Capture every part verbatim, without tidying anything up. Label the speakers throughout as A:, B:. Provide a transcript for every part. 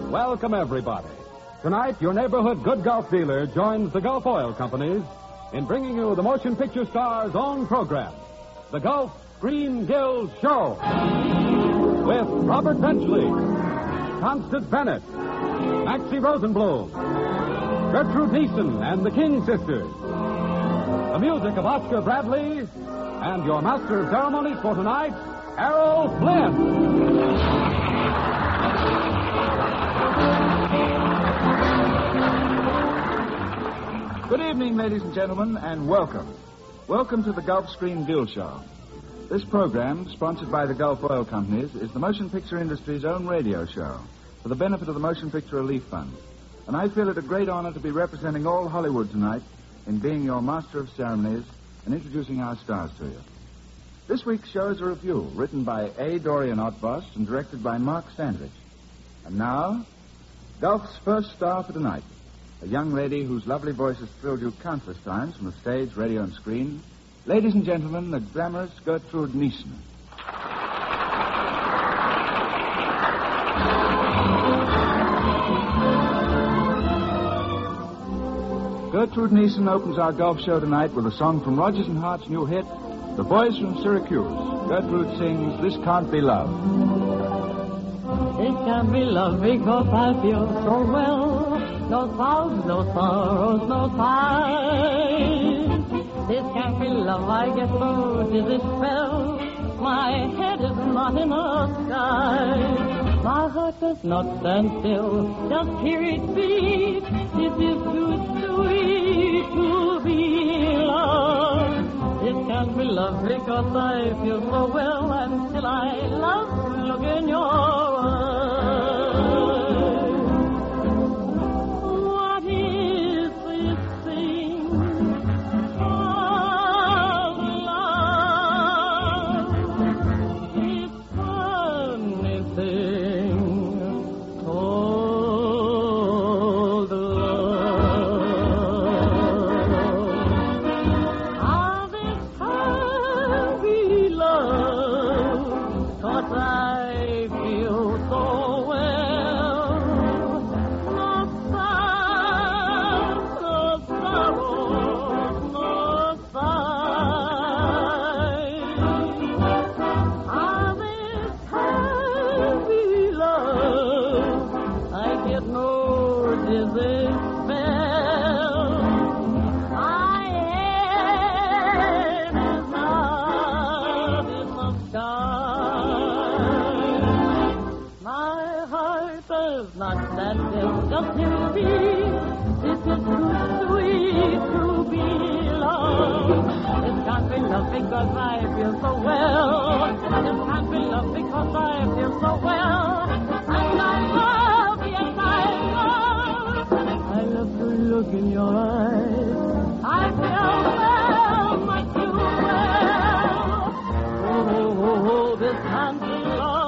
A: welcome everybody. Tonight, your neighborhood good Gulf dealer joins the Gulf Oil Companies in bringing you the motion picture star's own program, the Gulf Screen Guild Show. With Robert Benchley, Constance Bennett, Maxie Rosenblum, Gertrude Neeson and the King Sisters, the music of Oscar Bradley, and your master of ceremonies for tonight, Errol Flynn.
B: Good evening, ladies and gentlemen, and welcome. Welcome to the Gulf Screen Guild Show. This program, sponsored by the Gulf Oil Companies, is the motion picture industry's own radio show for the benefit of the Motion Picture Relief Fund. And I feel it a great honor to be representing all Hollywood tonight in being your master of ceremonies and introducing our stars to you. This week's show is a review written by A. Dorian Otbost and directed by Mark Sandridge. And now, Gulf's first star for tonight, a young lady whose lovely voice has thrilled you countless times from the stage, radio, and screen. Ladies and gentlemen, the glamorous Gertrude Neeson. Gertrude Neeson opens our Gulf show tonight with a song from Rodgers and Hart's new hit, The Boys from Syracuse. Gertrude sings This Can't Be Love.
C: This can't be love because I feel so well. No clouds, no sorrows, no sighs. This can't be love, I get so dizzy spell. My head is not in the sky. My heart does not stand still, just hear it beat. This is too sweet to be loved. This can't be love because I feel so well. And still I love to look in your eyes. What is this thing called love? This funny thing called love. How this can't be love, 'cause I feel so well. No sorrow, no sorrow, no sighs. How this can't be love, I get no dizzy spell. My head is not in the sky. My heart does not stand still, just to be. This is too sweet to be loved. This can't be love because I feel so well. This can't be love because I feel so well. And I love, yes I love. I love to look in your eyes. I feel well, much too well. Oh, oh, oh, oh, this can't be love.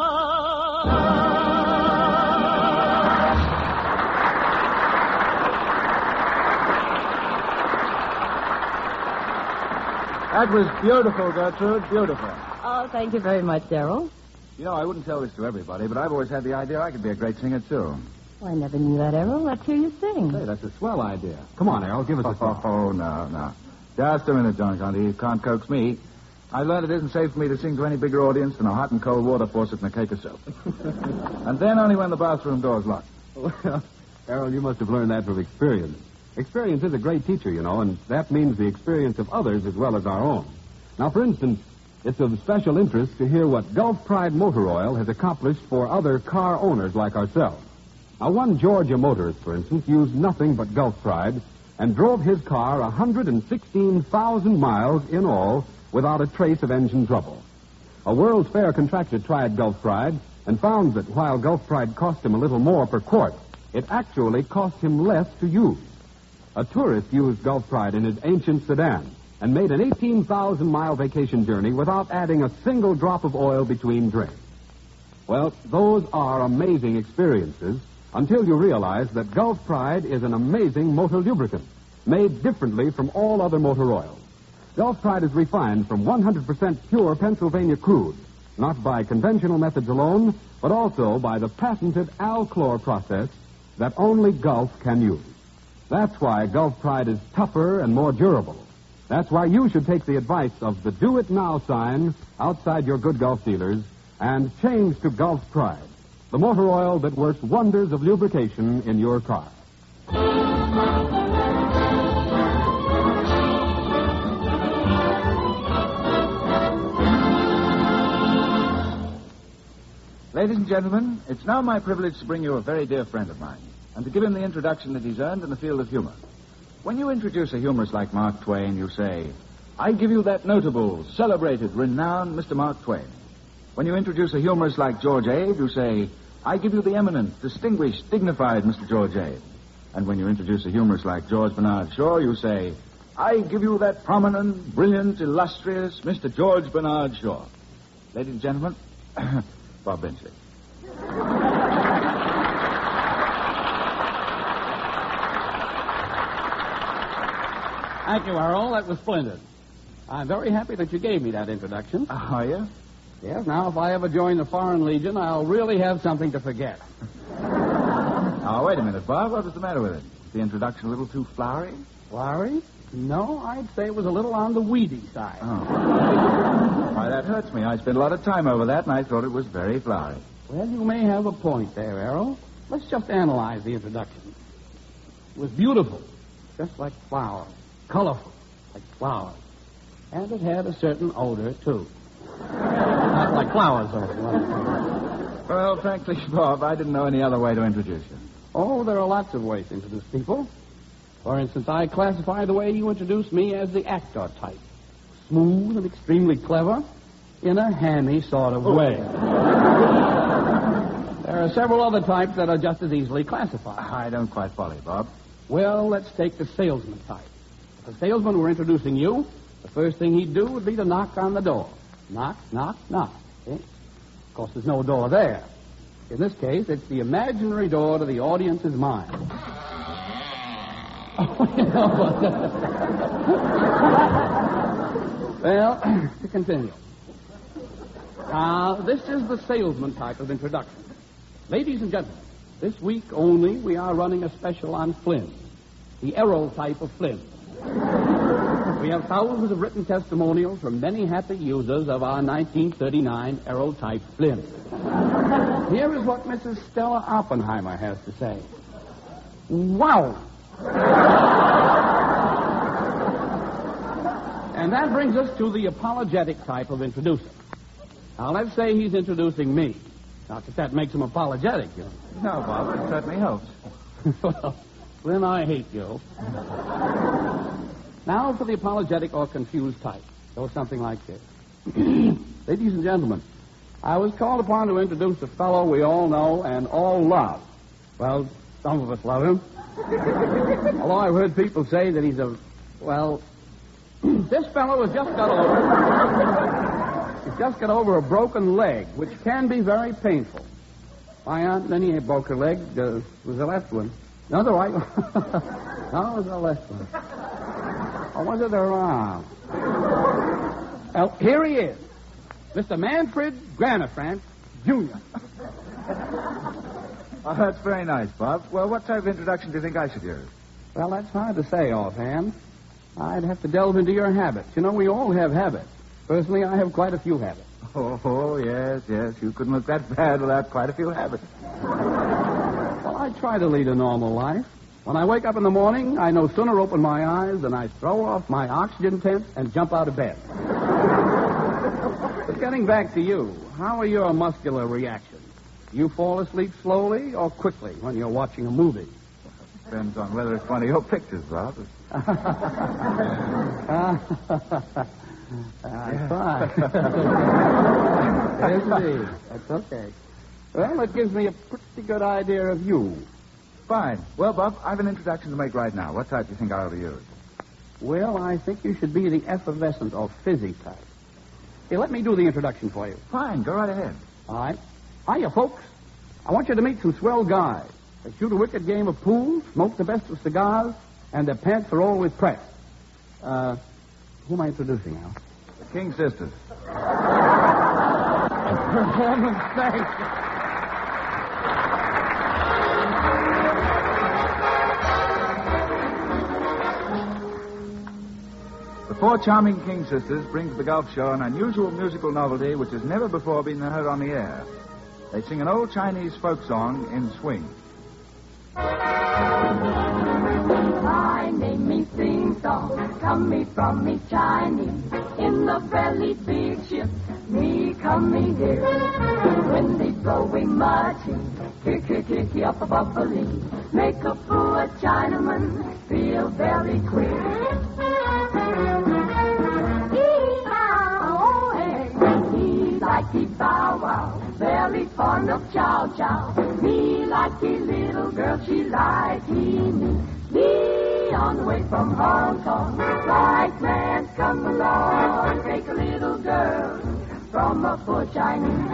B: That was beautiful, Gertrude, beautiful.
C: Oh, thank you very much, Darrell.
B: You know, I wouldn't tell this to everybody, but I've always had the idea I could be a great singer, too.
C: Oh, I never knew that, Errol. Let's hear you sing.
A: Hey, that's a swell idea. Come on, Errol, give us a
B: Oh,
A: song.
B: oh, no, no. Just a minute, John Conte. You can't coax me. I learned it isn't safe for me to sing to any bigger audience than a hot and cold water faucet and a cake of soap. And then only when the bathroom door's locked.
A: Well, Errol, you must have learned that from experience. Experience is a great teacher, you know, and that means the experience of others as well as our own. Now, for instance, it's of special interest to hear what Gulf Pride Motor Oil has accomplished for other car owners like ourselves. Now, one Georgia motorist, for instance, used nothing but Gulf Pride and drove his car one hundred sixteen thousand miles in all without a trace of engine trouble. A World's Fair contractor tried Gulf Pride and found that while Gulf Pride cost him a little more per quart, it actually cost him less to use. A tourist used Gulf Pride in his ancient sedan and made an eighteen thousand mile vacation journey without adding a single drop of oil between drinks. Well, those are amazing experiences until you realize that Gulf Pride is an amazing motor lubricant made differently from all other motor oils. Gulf Pride is refined from one hundred percent pure Pennsylvania crude. not by conventional methods alone, but also by the patented Alchlor process that only Gulf can use. That's why Gulf Pride is tougher and more durable. That's why you should take the advice of the Do It Now sign outside your good Gulf dealers and change to Gulf Pride, the motor oil that works wonders of lubrication in your car.
B: Ladies and gentlemen, it's now my privilege to bring you a very dear friend of mine and to give him the introduction that he's earned in the field of humor. When you introduce a humorist like Mark Twain, you say, I give you that notable, celebrated, renowned Mister Mark Twain. When you introduce a humorist like George Ade, you say, I give you the eminent, distinguished, dignified Mister George Ade. And when you introduce a humorist like George Bernard Shaw, you say, I give you that prominent, brilliant, illustrious Mister George Bernard Shaw. Ladies and gentlemen, Bob Benchley.
D: Thank you, Errol. That was splendid. I'm very happy that you gave me that introduction.
B: Uh, are you?
D: Yes, now if I ever join the Foreign Legion, I'll really have something to forget.
B: Now, wait a minute, Bob. What was the matter with it? The introduction a little too flowery?
D: Flowery? No, I'd say it was a little on the weedy side.
B: Oh. Why, that hurts me. I spent a lot of time over that, and I thought it was very flowery.
D: Well, you may have a point there, Errol. Let's just analyze the introduction. It was beautiful, just like flowers. Colorful, like flowers. And it had a certain odor, too. Not like flowers, odor.
B: Well, frankly, Bob, I didn't know any other way to introduce you.
D: Oh, there are lots of ways to introduce people. For instance, I classify the way you introduced me as the actor type. Smooth and extremely clever in a hammy sort of way. There are several other types that are just as easily classified.
B: I don't quite follow you, Bob.
D: Well, let's take the salesman type. If a salesman were introducing you, the first thing he'd do would be to knock on the door. Knock, knock, knock. See? Of course, there's no door there. In this case, it's the imaginary door to the audience's mind. Oh, you know what? Well, to continue. Now, this is the salesman type of introduction. Ladies and gentlemen, this week only we are running a special on Flynn, the Errol type of Flynn. We have thousands of written testimonials from many happy users of our nineteen thirty-nine Errol type Flynn. Here is what Missus Stella Oppenheimer has to say. Wow! And that brings us to the apologetic type of introducer. Now, let's say he's introducing me. Not that that makes him apologetic, you know.
B: No, Bob, it certainly helps.
D: Well, then I hate you. Now for the apologetic or confused type. Goes something like this. Ladies and gentlemen, I was called upon to introduce a fellow we all know and all love. Well, some of us love him. Although I've heard people say that he's a, well, this fellow has just got over, he's just got over a broken leg, which can be very painful. My aunt Minnie had broke her leg. Uh, was the left one. No, the right one. No, it was the left one. Or was it the wrong? Well, here he is. Mister Manfred Granafrant, Junior
B: Oh, that's very nice, Bob. Well, what type of introduction do you think I should use?
D: Well, that's hard to say offhand. I'd have to delve into your habits. You know, we all have habits. Personally, I have quite a few habits.
B: Oh, oh, yes, yes. You couldn't look that bad without quite a few habits.
D: Well, I try to lead a normal life. When I wake up in the morning, I no sooner open my eyes than I throw off my oxygen tent and jump out of bed. But getting back to you, how are your muscular reactions? You fall asleep slowly or quickly when you're watching a movie?
B: Depends on whether it's one of your pictures, Bob.
D: I try. Yes, indeed. That's okay. Well, it gives me a pretty good idea of you.
B: Fine. Well, Bob, I have an introduction to make right now. What type do you think I ought to use?
D: Well, I think you should be the effervescent or fizzy type. Hey, let me do the introduction for you.
B: Fine. Go right ahead.
D: All right. Hiya, folks. I want you to meet some swell guys. They shoot a wicked game of pool, smoke the best of cigars, and their pants are always pressed. Uh, who am I introducing now?
B: The King Sisters.
D: For heaven's sake.
B: The Four Charming King Sisters bring to the Golf Show an unusual musical novelty which has never before been heard on the air. They sing an old Chinese folk song in swing.
E: My name is Sing Song, come me from me Chinese. In the belly big ship, me coming here. When they throwing muddy, kick, kick, kick up a bubbly. Make a poor Chinaman feel very queer. He bow wow, very fond of chow chow. Me like a little girl, she like he me. Me on the way from Hong Kong, like man come along, take a little girl from a poor Chinese.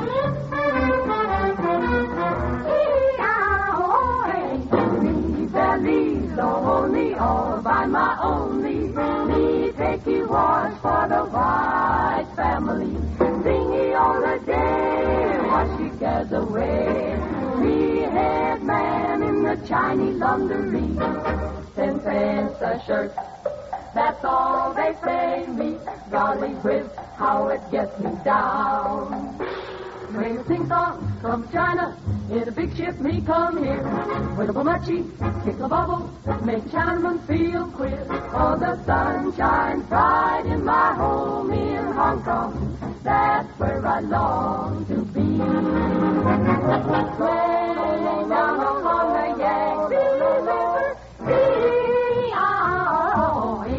E: Me belly lonely all by my only. Me take he wash for the white family. All the day while she gets away. Three-head man in the Chinese laundry. Ten cents a shirt, that's all they pay me. Golly whiz, how it gets me down. Swing sing song from China, in a big ship me come here. With a bumachi, kick a bubble, make Chinaman feel queer. Oh, the sun shines bright in my home in Hong Kong. That's where I long to be. Swing down along the Yangtze River, B R O E.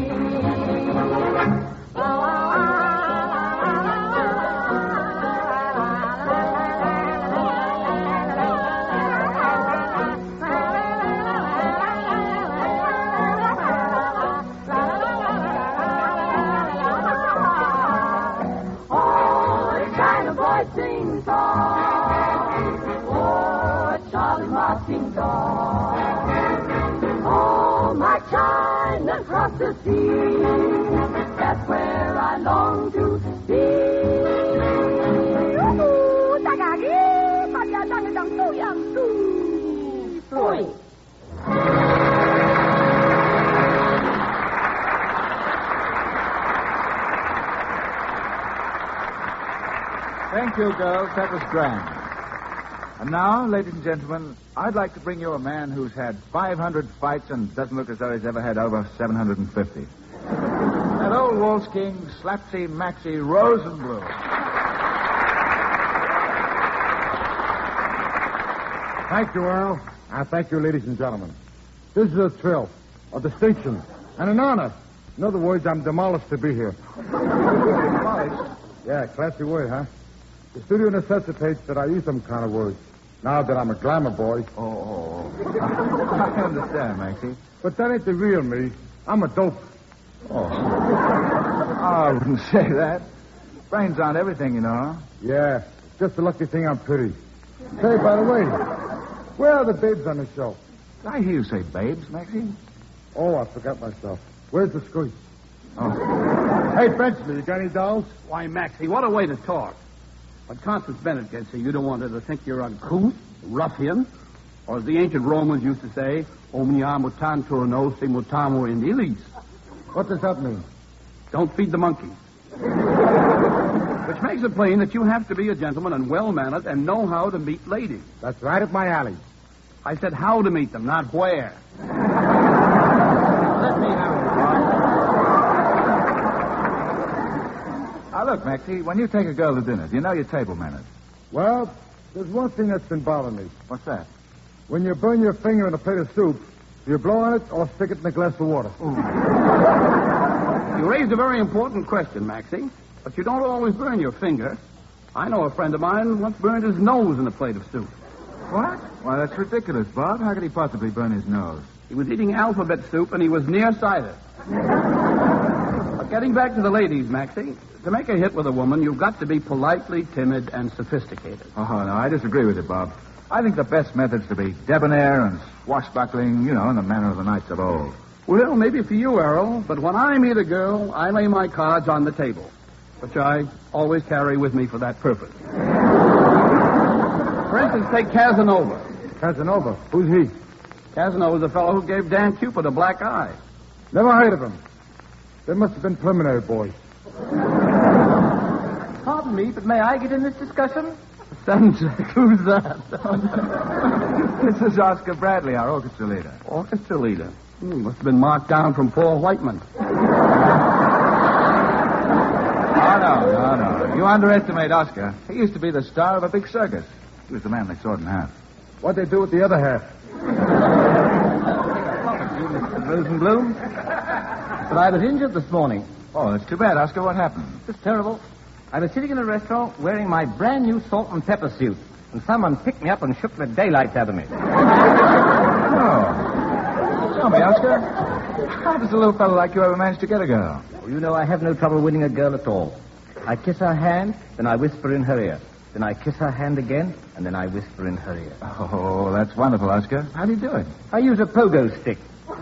E: Sing song, oh, Charlie Mockingbird. Oh, my China across the sea, that's where I long to be. Swing.
B: Thank you, girls. That was grand. And now, ladies and gentlemen, I'd like to bring you a man who's had five hundred fights and doesn't look as though he's ever had over seven hundred fifty. That old waltz king, Slapsy Maxie Rosenblum.
F: Thank you, Earl. I thank you, ladies and gentlemen. This is a thrill, a distinction, and an honor. In other words, I'm demolished to be here.
B: Demolished?
F: Yeah, classy word, huh? The studio necessitates that I use some kind of words, now that I'm a glamour boy.
B: Oh, oh, oh. I understand, Maxie.
F: But that ain't the real me. I'm a dope.
B: Oh. I wouldn't say that. Brains aren't everything, you know.
F: Yeah, it's just a lucky thing I'm pretty. Say, by the way, where are the babes on the show?
B: Did I hear you say babes, Maxie?
F: Oh, I forgot myself. Where's the screech?
B: Oh.
F: Hey, Benchley, you got any dolls?
D: Why, Maxie, what a way to talk. But Constance Bennett gets here. You don't want her to think you're uncouth, ruffian, or as the ancient Romans used to say, omnia mutantur nos mutamus in illis.
F: What does that mean?
D: Don't feed the monkeys. Which makes it plain that you have to be a gentleman and well-mannered and know how to meet ladies.
F: That's right up my alley.
D: I said how to meet them, not where.
B: Let me have it, Bob. Now, look, Maxie, when you take a girl to dinner, do you know your table manners?
F: Well, there's one thing that's been bothering me.
B: What's that?
F: When you burn your finger in a plate of soup, do you blow on it or stick it in a glass of water?
D: You raised a very important question, Maxie. But you don't always burn your finger. I know a friend of mine once burned his nose in a plate of soup.
B: What? Why, that's ridiculous, Bob. How could he possibly burn his nose?
D: He was eating alphabet soup and he was nearsighted. But getting back to the ladies, Maxie, to make a hit with a woman, you've got to be politely timid and sophisticated.
B: Oh, no, I disagree with you, Bob. I think the best method's to be debonair and swashbuckling, you know, in the manner of the knights of old.
D: Well, maybe for you, Errol, but when I meet a girl, I lay my cards on the table, which I always carry with me for that purpose. For instance, take Casanova.
F: Casanova. Who's he?
D: Casanova's the fellow who gave Dan Cupid a black eye.
F: Never heard of him. They must have been preliminary boys.
G: Pardon me, but may I get in this discussion?
D: Sunjack, who's that?
B: This is Oscar Bradley, our orchestra leader.
D: Orchestra leader. Hmm, must have been marked down from Paul Whiteman.
B: Oh, no, no, no. You underestimate Oscar. He used to be the star of a big circus. He was the man they sawed in half.
F: What'd they do with the other half?
G: Rosenblum. But I was injured this morning.
B: Oh, that's too bad, Oscar. What happened?
G: It was terrible. I was sitting in a restaurant wearing my brand new salt and pepper suit, and someone picked me up and shook the daylights out of me.
B: Oh. Tell me, Oscar, how does a little fellow like you ever manage to get a girl?
G: Well, you know, I have no trouble winning a girl at all. I kiss her hand, then I whisper in her ear. Then I kiss her hand again, and then I whisper in her ear.
B: Oh, that's wonderful, Oscar. How do you do it?
G: I use a pogo stick.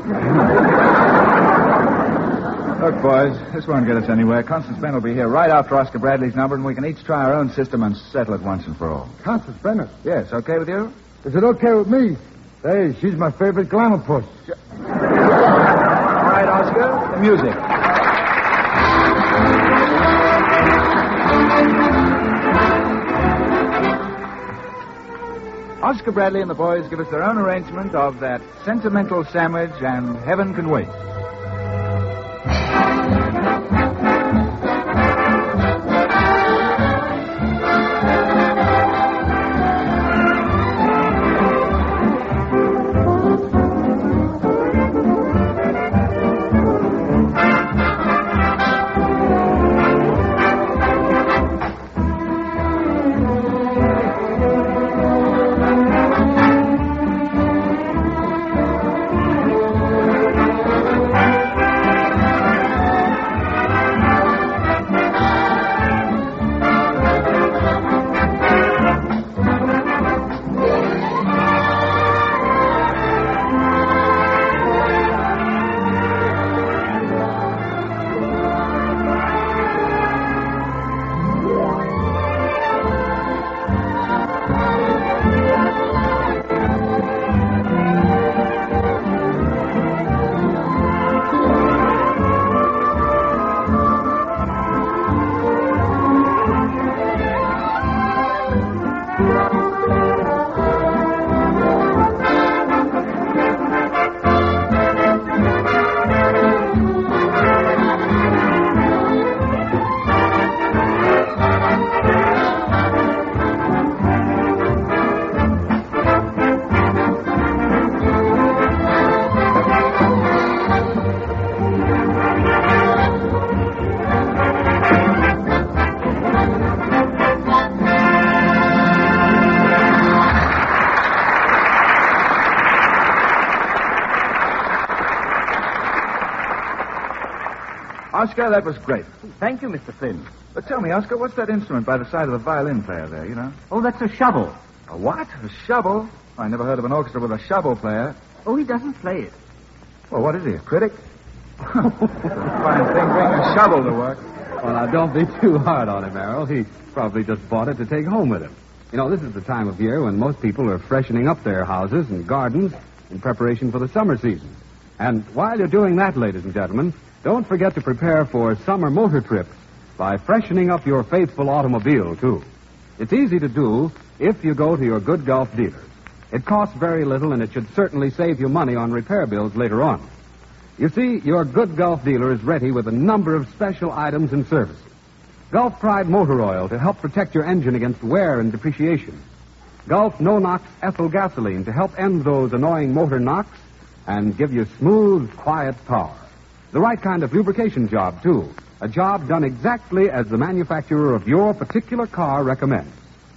B: Look, boys, this won't get us anywhere. Constance Bennett will be here right after Oscar Bradley's number, and we can each try our own system and settle it once and for all.
F: Constance Bennett.
B: Yes, okay with you?
F: Is it okay with me? Hey, she's my favorite glamour puss.
B: All right, Oscar, the music. Oscar Bradley and the boys give us their own arrangement of that sentimental sandwich and Heaven Can Wait. Oscar, that was great.
G: Thank you, Mister Flynn.
B: But tell me, Oscar, what's that instrument by the side of the violin player there, you know?
G: Oh, that's a shovel.
B: A what? A shovel? I never heard of an orchestra with a shovel player.
G: Oh, he doesn't play it.
B: Well, what is he, a critic? Fine thing bringing a shovel to work.
A: Well, now, don't be too hard on him, Errol. He probably just bought it to take home with him. You know, this is the time of year when most people are freshening up their houses and gardens in preparation for the summer season. And while you're doing that, ladies and gentlemen, don't forget to prepare for summer motor trips by freshening up your faithful automobile, too. It's easy to do if you go to your Good Gulf dealers. It costs very little, and it should certainly save you money on repair bills later on. You see, your Good Gulf dealer is ready with a number of special items and services. Gulf Pride Motor Oil to help protect your engine against wear and depreciation. Gulf No-Nox Ethyl Gasoline to help end those annoying motor knocks and give you smooth, quiet power. The right kind of lubrication job, too. A job done exactly as the manufacturer of your particular car recommends.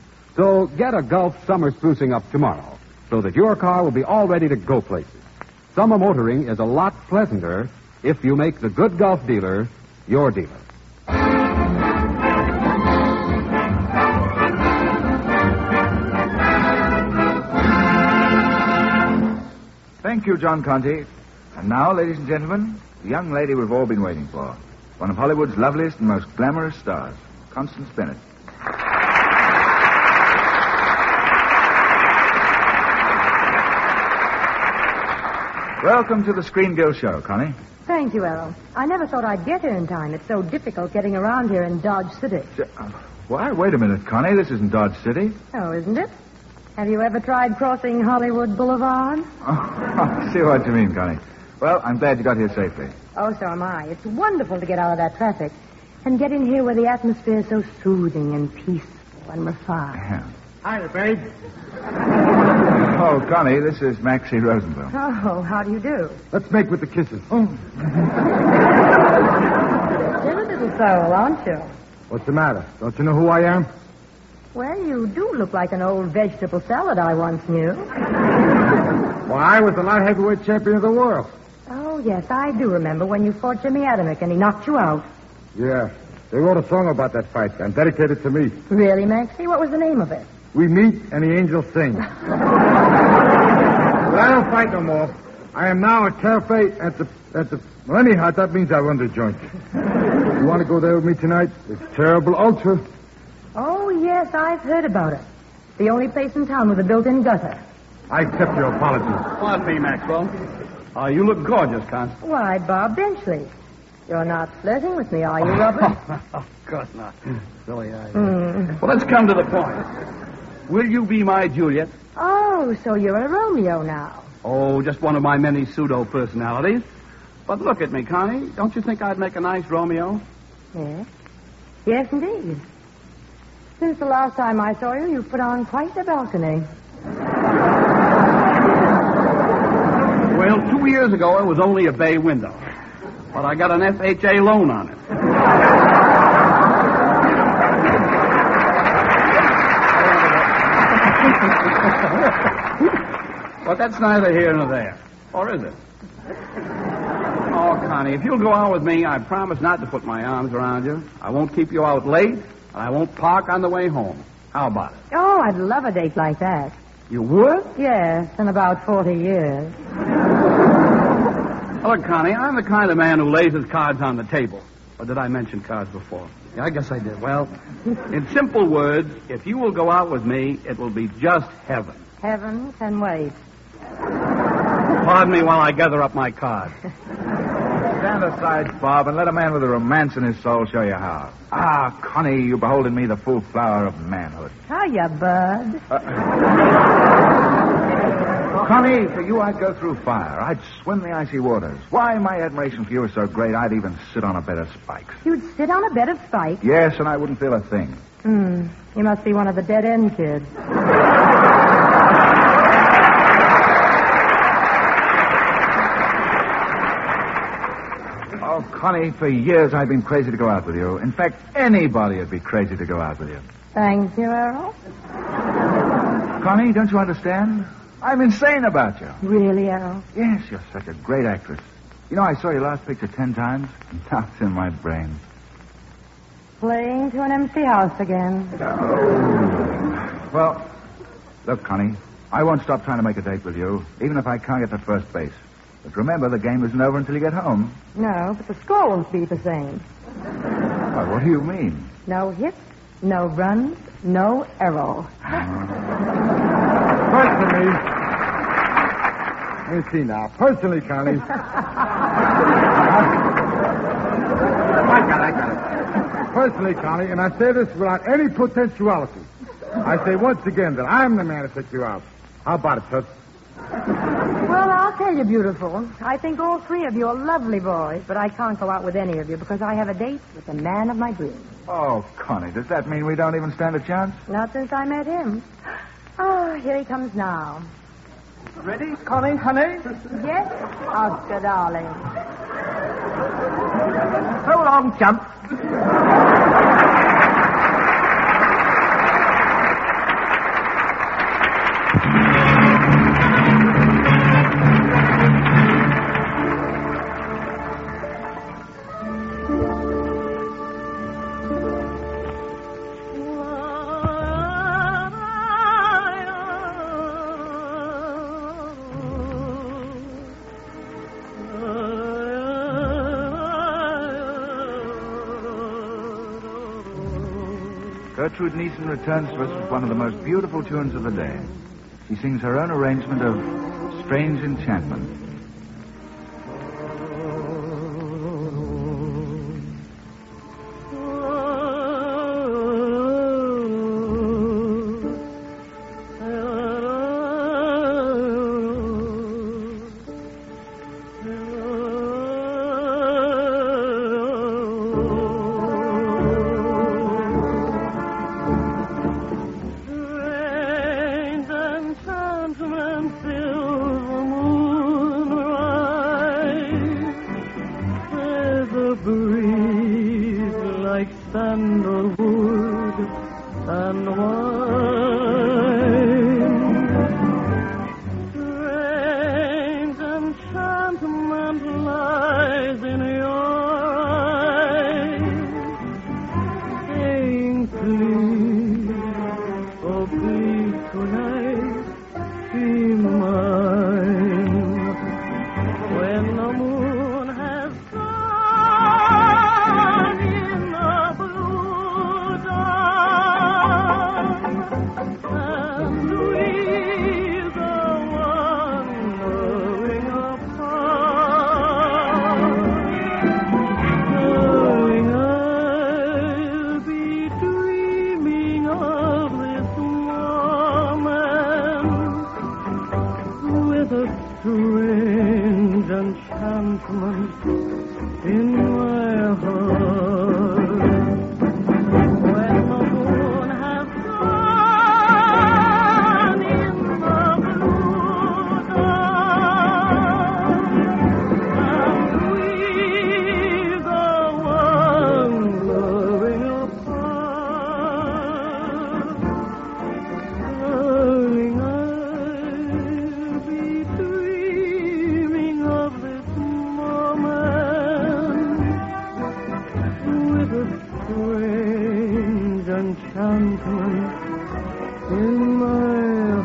A: So get a Gulf summer sprucing up tomorrow so that your car will be all ready to go places. Summer motoring is a lot pleasanter if you make the Good Gulf dealer your dealer.
B: Thank you, John Conte. And now, ladies and gentlemen, the young lady we've all been waiting for. One of Hollywood's loveliest and most glamorous stars, Constance Bennett. Welcome to the Screen Guild Show, Connie.
H: Thank you, Errol. I never thought I'd get here in time. It's so difficult getting around here in Dodge City.
B: Uh, why, wait a minute, Connie. This isn't Dodge City.
H: Oh, isn't it? Have you ever tried crossing Hollywood Boulevard?
B: Oh, I see what you mean, Connie. Well, I'm glad you got here safely.
H: Oh, so am I. It's wonderful to get out of that traffic and get in here where the atmosphere is so soothing and peaceful and refined.
B: Yeah.
F: Hi, babe.
B: Oh, Connie, this is Maxie Rosenbaum.
H: Oh, how do you do?
F: Let's make with the kisses.
H: You're a little soul, aren't you?
F: What's the matter? Don't you know who I am?
H: Well, you do look like an old vegetable salad I once knew.
F: Well, I was the light heavyweight champion of the world.
H: Oh, yes, I do remember when you fought Jimmy Adamick and he knocked you out.
F: Yeah. They wrote a song about that fight and dedicated it to me.
H: Really, Maxie? What was the name of it?
F: We meet and the angels sing. But I don't fight no more. I am now a cafe at the at the. Well, anyhow, that means I run the joint. You want to go there with me tonight? It's Terrible Ultra.
H: Oh, yes, I've heard about it. The only place in town with a built-in gutter.
F: I accept your apology.
D: Pardon me, Maxwell. Uh, you look gorgeous, Constance.
H: Why, Bob Benchley. You're not flirting with me, are you, Robert?
D: Of course not. Silly idea.
H: Mm.
D: Well, let's come to the point. Will you be my Juliet?
H: Oh, so you're a Romeo now.
D: Oh, just one of my many pseudo-personalities. But look at me, Connie. Don't you think I'd make a nice Romeo?
H: Yes. Yes, indeed. Since the last time I saw you, you've put on quite a balcony.
D: Well, two years ago, it was only a bay window. But I got an F H A loan on it. But that's neither here nor there. Or is it? Oh, Connie, if you'll go out with me, I promise not to put my arms around you. I won't keep you out late, and I won't park on the way home. How about it?
H: Oh, I'd love a date like that.
D: You would?
H: Yes, in about forty years.
D: Look, Connie, I'm the kind of man who lays his cards on the table. Or did I mention cards before? Yeah, I guess I did. Well, in simple words, if you will go out with me, it will be just heaven.
H: Heaven can wait.
D: Pardon me while I gather up my cards.
B: Stand aside, Bob, and let a man with a romance in his soul show you how. Ah, Connie, you behold in me the full flower of manhood.
H: Hiya, bud.
B: Uh, Connie, for you I'd go through fire. I'd swim the icy waters. Why, my admiration for you is so great, I'd even sit on a bed of spikes.
H: You'd sit on a bed of spikes?
B: Yes, and I wouldn't feel a thing.
H: Hmm. You must be one of the dead-end kids.
B: Oh, Connie, for years I've been crazy to go out with you. In fact, anybody would be crazy to go out with you.
H: Thank you, Errol.
B: Connie, don't you understand? I'm insane about you.
H: Really, Errol?
B: Yes, you're such a great actress. You know, I saw your last picture ten times, and now it's in my brain.
H: Playing to an empty house again.
B: Oh. Well, look, Connie, I won't stop trying to make a date with you, even if I can't get to first base. But remember, the game isn't over until you get home.
H: No, but the score won't be the same.
B: Well, what do you mean?
H: No hits, no runs, no Errol.
F: Personally, let me see now. Personally, Connie. I got it, I got it. Personally, Connie, and I say this without any potentiality. I say once again that I'm the man to pick you out. How about it, Toots?
H: Well, I'll tell you, beautiful. I think all three of you are lovely boys, but I can't go out with any of you because I have a date with the man of my dreams.
B: Oh, Connie, does that mean we don't even stand a chance?
H: Not since I met him. Oh, here he comes now.
D: Ready, Connie, honey?
H: Yes, Oscar, darling.
D: So long, chump.
B: Gertrude Neeson returns to us with one of the most beautiful tunes of the day. She sings her own arrangement of Strange Enchantment.
C: sandalwood and wine. Strange enchantment lies in your eyes, saying please, oh please tonight, be mine. When the moon has gone in the blue dawn, and we go wandering apart, darling, I'll be dreaming of this moment with a strange enchantment in my heart. When the moon has gone in the blue dawn, and we go wandering apart, darling, I'll be dreaming of this moment with a strange enchantment in my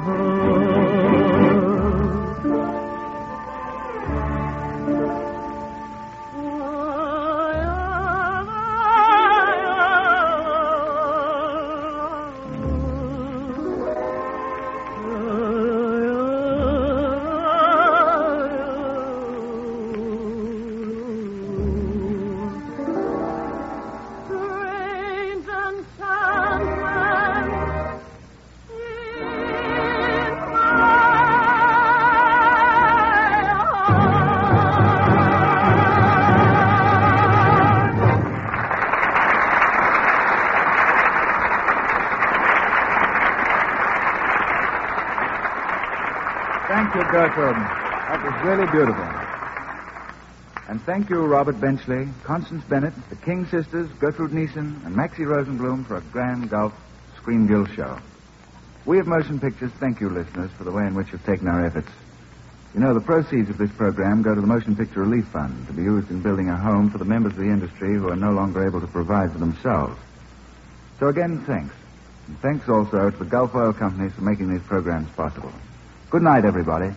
C: strange enchantment
B: Thank you, Gertrude. That was really beautiful. And thank you, Robert Benchley, Constance Bennett, the King sisters, Gertrude Neeson, and Maxie Rosenblum for a grand Gulf Screen Guild show. We of Motion Pictures thank you, listeners, for the way in which you've taken our efforts. You know, the proceeds of this program go to the Motion Picture Relief Fund to be used in building a home for the members of the industry who are no longer able to provide for themselves. So again, thanks. And thanks also to the Gulf Oil Companies for making these programs possible. Good night, everybody.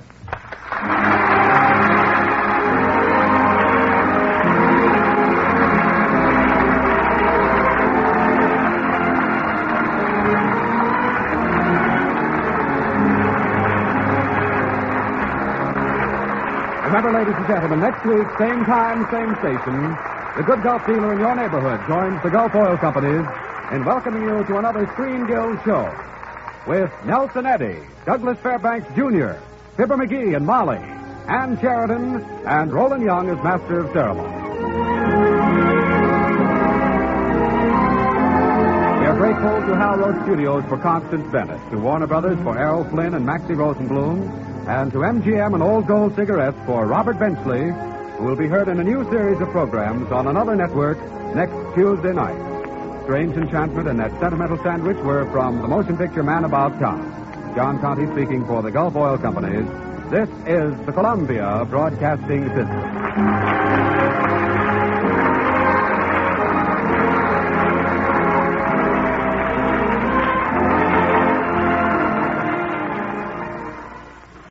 A: Remember, ladies and gentlemen, next week, same time, same station, the good Gulf dealer in your neighborhood joins the Gulf Oil Companies in welcoming you to another Screen Guild show with Nelson Eddy, Douglas Fairbanks Junior, Fibber McGee and Molly, Ann Sheridan, and Roland Young as Master of Ceremony. We are grateful to Hal Roach Studios for Constance Bennett, to Warner Brothers for Errol Flynn and Maxie Rosenblum, and to M G M and Old Gold Cigarettes for Robert Benchley, who will be heard in a new series of programs on another network next Tuesday night. Strange Enchantment and That Sentimental Sandwich were from the motion picture Man About Town. John Conte speaking for the Gulf Oil Companies. This is the Columbia Broadcasting System.